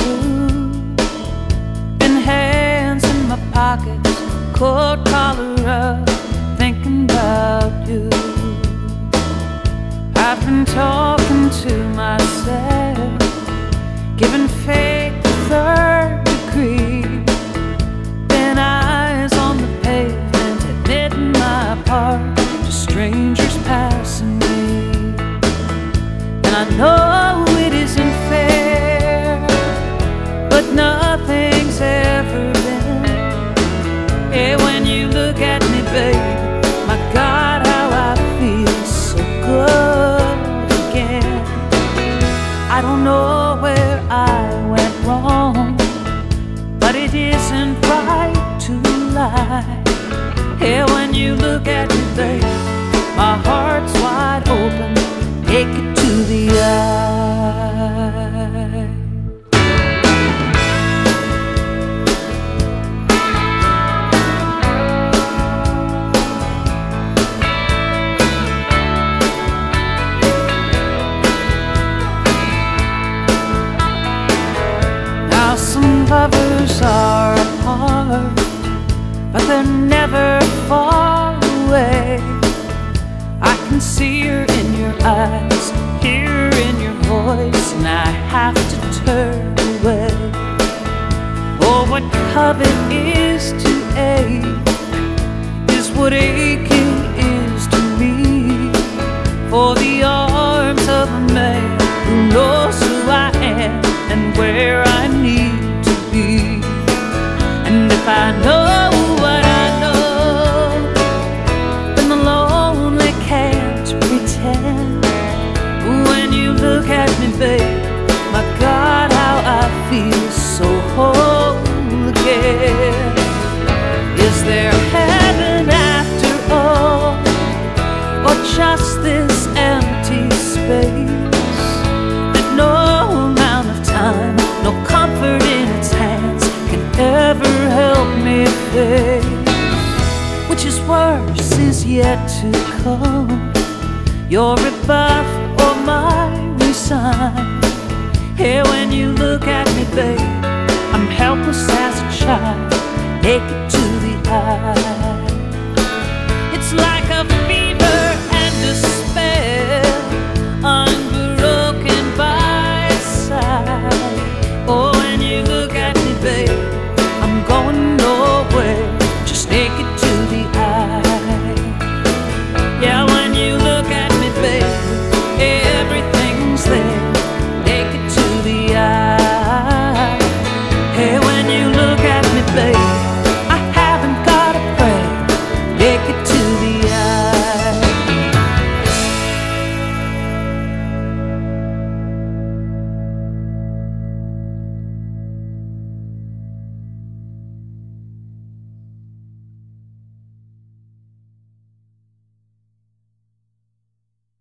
and hands in my pockets, cold collar up, thinking about you. I've been talking to myself, giving fate the third degree. Been eyes on the pavement, admitting my part to strangers passing me. And I know it isn't fair, but nothing's ever been. Yeah, when you look at me, baby, my God, how I feel so good again. I don't know where I went wrong, but it isn't right to lie. Yeah, when you look at me, baby, my heart's wide open, naked to the eye. Now some lovers are apart, but they're never far away. I can see her in your eyes, hear her in your voice, and I have to turn away. Oh, what covet is to ache is what aching is to me. For the arms of a man who knows who I am and where I need to be. And if I know what I know, then the lonely can't pretend. When you look at me, babe, my God, how I feel so whole again. Is there heaven after all, or just this empty space that no amount of time, no comfort in its hands can ever help me face? Which is worse is yet to come, your rebuff or my resign. Here when you look at me, babe, I'm helpless as a child, naked